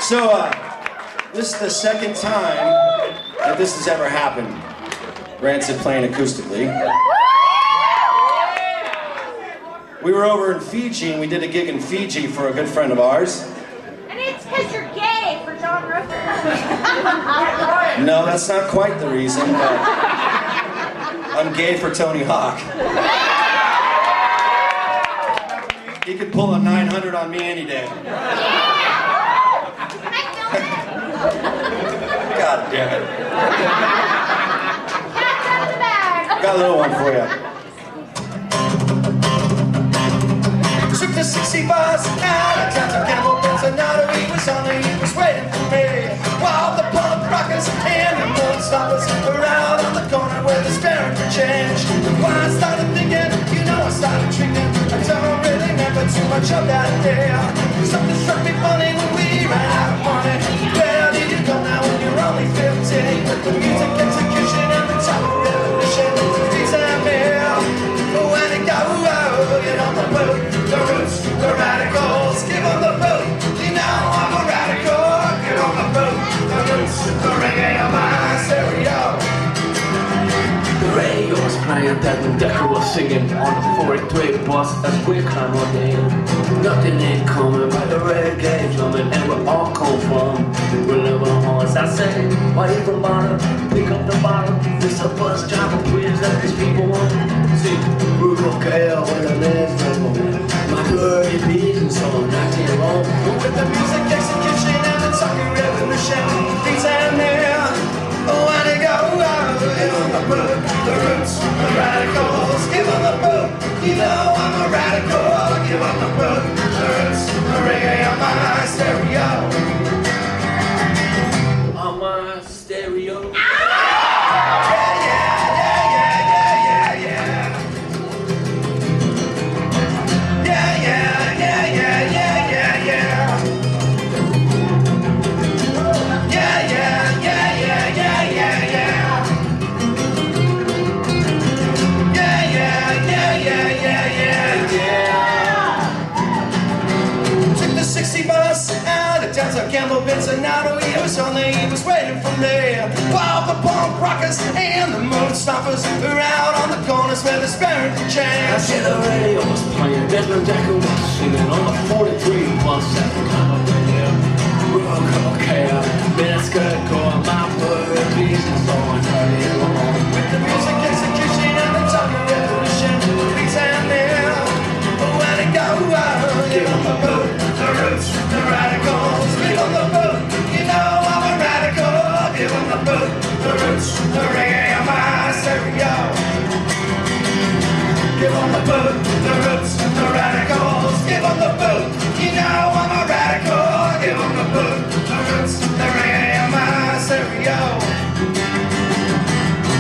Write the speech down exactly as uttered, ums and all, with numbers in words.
So, uh, this is the second time that this has ever happened. Rancid playing acoustically. We were over in Fiji, and we did a gig in Fiji for a good friend of ours. And it's because you're gay for John Rooker. No, that's not quite the reason, but I'm gay for Tony Hawk. He could pull a nine hundred on me any day. God damn it. Cat's out of the bag. Got a little one for you. Took the sixty bus out of town to Campbell Bolsonaro. He was on the, he was waiting for me. While the punk rockers and the moon stoppers were out on the corner where the sparing for change. When I started thinking, you know I started drinking. I don't really remember too much of that day. Something struck me funny when we ran out of money. Where did you go now when you're only fifteen? With the music execution and the top of revolution. These are me. But when it got whoa, get on the boat. The roots, the radicals, give them the boat. You know I'm a radical. Get on the boat. The roots, the reggae of my stereo. The radio was playing, that the Decker was singing on the forty-three bus as we climb on in. Nothing ain't coming but the reggae drumming, and we're all come from the little horns. I say, why even bother? Pick up the bottle. This a bus driver, please let these people on. See, we're okay when the legs rumble. My dirty beats so nineteen long. With the music execution and the talking revolution, things and there. Oh, and it go, oh, give them the boot, the roots, the radicals, give them the boot. You know I'm a radical, give them the boot, the roots, the reggae on my stereo. On my stereo. Campbell Bolsonaro, he was on the, he was waiting for me. While the punk rockers and the moon stompers were out on the corners where the spirit I changed. see the radio was playing, Desmond Decker was singing on the forty-three bus at the time of the year. We're okay, let's go, go on my word, please, it's all dirty along. With the music execution and the talking revolution, beats and there. When it go, oh, give them the boot, the roots, the radicals, give them the boot. You know I'm a radical, give them the boot, the roots, the reggae on my stereo. Give them the boot, the roots, the radicals, give them the boot. You know I'm a radical, give them the boot, the roots, the reggae on my stereo.